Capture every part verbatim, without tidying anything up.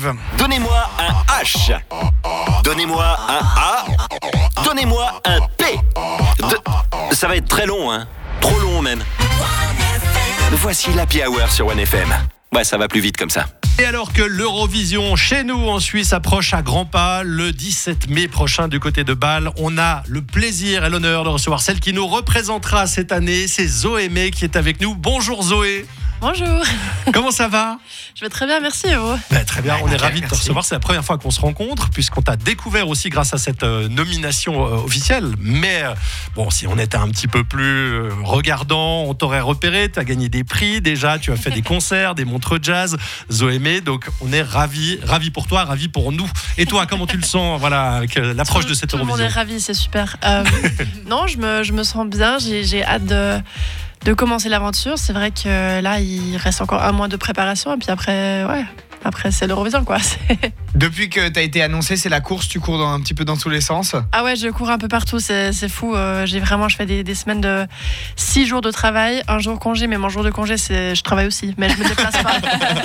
arrive. Donnez-moi un H. Donnez-moi un A. Donnez-moi un P. De... Ça va être très long, hein. Trop long même. Voici l'Happy Hour sur One F M. Ouais, ça va plus vite comme ça. Et alors que l'Eurovision chez nous en Suisse approche à grands pas, le dix-sept mai prochain du côté de Bâle, on a le plaisir et l'honneur de recevoir celle qui nous représentera cette année. C'est Zoé May qui est avec nous. Bonjour Zoé. Bonjour. Comment ça va ? Je vais très bien, merci et vous ? Ben, très bien, on est Ok, ravis de te merci. recevoir. C'est la première fois qu'on se rencontre puisqu'on t'a découvert aussi grâce à cette euh, nomination euh, officielle. Mais euh, bon, si on était un petit peu plus euh, regardant, on t'aurait repéré. Tu as gagné des prix déjà, tu as fait des concerts, des montres jazz, Zoé May. Donc on est ravis, ravis pour toi, ravis pour nous. Et toi, comment tu le sens voilà, avec euh, l'approche Tout- de cette Tout le monde Eurovision ? est ravi, c'est super. Euh, non, je me, je me sens bien, j'ai, j'ai hâte de, de commencer l'aventure. C'est vrai que là, il reste encore un mois de préparation et puis après, ouais, après c'est l'Eurovision quoi. C'est... Depuis que t'as été annoncé, c'est la course, tu cours dans, un petit peu dans tous les sens. Ah ouais, je cours un peu partout, c'est, c'est fou. Euh, j'ai vraiment, je fais des, des semaines de six jours de travail, un jour congé, mais mon jour de congé, c'est, je travaille aussi, mais je me déplace pas.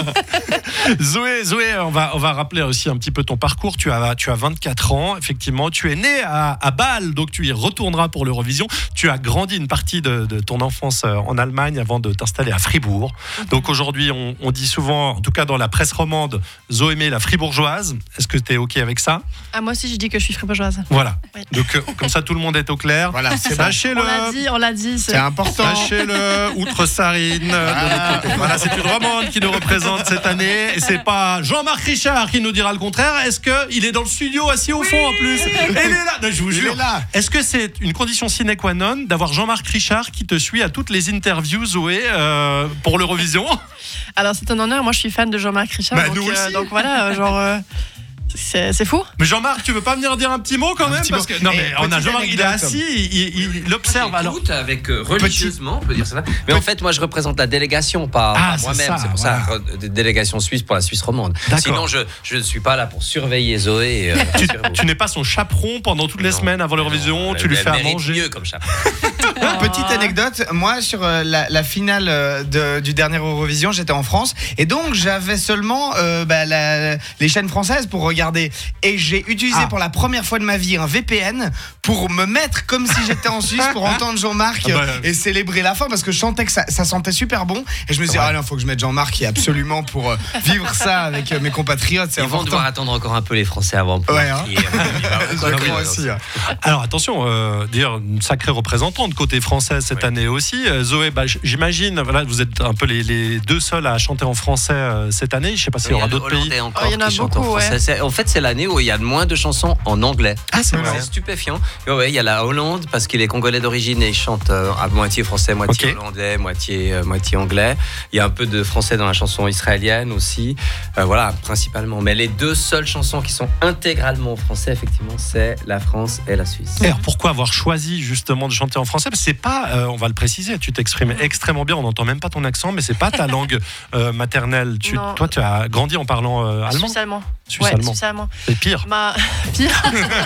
Zoé, Zoé, on va, on va rappeler aussi un petit peu ton parcours. Tu as, tu as vingt-quatre ans, effectivement. Tu es né à, à Bâle, donc tu y retourneras pour l'Eurovision. Tu as grandi une partie de, de ton enfance en Allemagne avant de t'installer à Fribourg. Donc aujourd'hui, on, on dit souvent, en tout cas dans la presse romande, Zoé May, la fribourgeoise. Est-ce que tu es OK avec ça ? Ah, moi aussi, je dis que je suis fribourgeoise. Voilà. Oui. Donc euh, comme ça, tout le monde est au clair. Voilà, c'est bon. Sachez-le. On l'a dit, on l'a dit. C'est important. Sachez-le, outre Sarine. Ah. Voilà, c'est une romande qui nous représente cette année. Et c'est pas Jean-Marc Richard qui nous dira le contraire. Est-ce qu'il est dans le studio, assis au fond en plus ? Et il est là. Non, je vous Il jure. est là. Est-ce que c'est une condition sine qua non d'avoir Jean-Marc Richard qui te suit à toutes les interviews, Zoé, euh, pour l'Eurovision ? Alors c'est un honneur, moi je suis fan de Jean-Marc Richard. Bah, donc, nous aussi. donc voilà, euh, genre euh, c'est, c'est fou. Mais Jean-Marc, tu veux pas venir dire un petit mot quand Un même petit parce mot. que non Et mais on a petite Jean-Marc, il est anecdote. assis, il, il, il observe. Alors J'écoute avec euh, religieusement, on peut dire ça. Mais en fait, moi, je représente la délégation, pas, Ah, pas c'est moi-même. ça, C'est pour voilà. ça, re- délégation suisse pour la Suisse romande. D'accord. Sinon, je je ne suis pas là pour surveiller Zoé. Et, euh, tu, sur vous. tu n'es pas son chaperon pendant toutes les Non. semaines avant l'Eurovision. Non, Tu lui elle fais à mérite manger. mieux comme chaperon. Petite anecdote, moi sur euh, la, la finale euh, de- du dernier Eurovision, j'étais en France et donc j'avais seulement euh, bah, la- les chaînes françaises pour regarder et j'ai utilisé Ah. pour la première fois de ma vie un V P N pour me mettre comme si j'étais en Suisse pour entendre Jean-Marc Ah bah, euh, et célébrer la fin parce que je sentais que ça, ça sentait super bon et je me suis dit Ouais. ah non faut que je mette Jean-Marc qui est absolument pour euh, vivre ça avec euh, mes compatriotes, c'est Ils vont important. devoir attendre encore un peu les Français avant. Pour Ouais, hein. crier. Je crois aussi, hein. Alors attention, euh, dire une sacrée représentante côté français cette Oui. année aussi. Euh, Zoé, bah, j- j'imagine, voilà, vous êtes un peu les, les deux seuls à chanter en français euh, cette année. Je sais pas s'il y aura d'autres pays. Hollandais encore Oh, il y en a qui chantent beaucoup, en français. ouais. C'est- En fait, c'est l'année où il y a le moins de chansons en anglais. Ah, c'est Ouais. vrai. C'est stupéfiant. Ouais, ouais, il y a la Hollande parce qu'il est congolais d'origine et il chante euh, à moitié français, moitié Ok. hollandais, moitié, euh, moitié anglais. Il y a un peu de français dans la chanson israélienne aussi. Euh, voilà, principalement. Mais les deux seules chansons qui sont intégralement en français, effectivement, c'est la France et la Suisse. Et alors pourquoi avoir choisi justement de chanter en français ? Parce que c'est pas, euh, on va le préciser, tu t'exprimes extrêmement bien, on n'entend même pas ton accent, mais c'est pas ta langue euh, maternelle. Tu, Non. toi, tu as grandi en parlant euh, allemand. Suisse allemand. Suisse Ouais, allemand. Suisse allemand. C'est pire. Ma pire.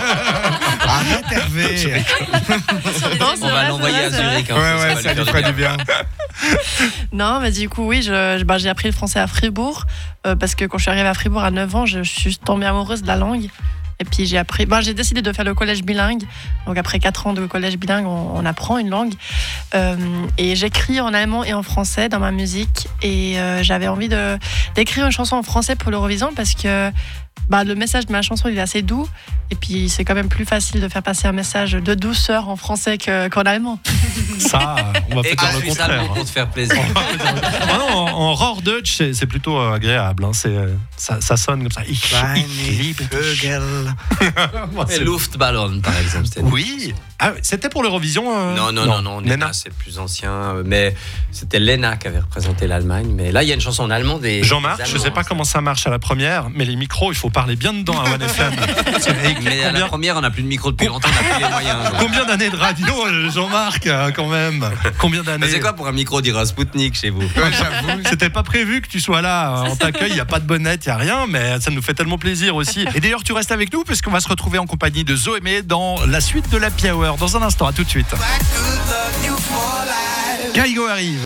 Arrête Hervé. Non, c'est On va vrai, l'envoyer c'est à vrai, c'est vrai. Zurich. hein, Ouais ça ouais va ça lui lui faire ferait du bien. Non, mais du coup, oui, je, je- bah, j'ai appris le français à Fribourg euh, parce que quand je suis arrivée à Fribourg à neuf ans, je, je suis tombée amoureuse de la langue. Et puis j'ai appris, bah, j'ai décidé de faire le collège bilingue. Donc après quatre ans de collège bilingue, on, on apprend une langue. Euh, et j'écris en allemand et en français dans ma musique. Et euh, j'avais envie de, d'écrire une chanson en français pour l'Eurovision parce que bah, le message de ma chanson il est assez doux. Et puis c'est quand même plus facile de faire passer un message de douceur en français que, qu'en allemand. Ça, euh, on va Et pas que dire je le suis allemand contraire. pour te faire plaisir. Ah non, en, en Rohrdeutsch, c'est, c'est plutôt euh, agréable. Hein. C'est, euh, ça, ça sonne comme ça. Ich, ich liebe dich. Moi, Et c'est- Luftballon, par exemple. c'était- Oui. Ah, c'était pour l'Eurovision euh... Non, non, non, non, Nena. Nena, c'est plus ancien. euh, Mais c'était Lena qui avait représenté l'Allemagne. Mais là, il y a une chanson en allemand des. Jean-Marc, des je sais Allemands, pas ça. comment ça marche à la première, mais les micros, il faut parler bien dedans à One F M. Parce que, hey, Mais à la combien, première, on n'a plus de micro depuis longtemps, on n'a plus les moyens. donc. combien d'années de radio, euh, Jean-Marc, euh, quand même Combien d'années Mais c'est quoi pour un micro dire un Spoutnik chez vous? Ouais, j'avoue. C'était pas prévu que tu sois là. On t'accueille, il n'y a pas de bonnette, il n'y a rien, mais ça nous fait tellement plaisir aussi. Et d'ailleurs, tu restes avec nous, puisqu'on va se retrouver en compagnie de Zoé May dans la suite de l'Happy Hour. Dans un instant, à tout de suite. Kaigo arrive.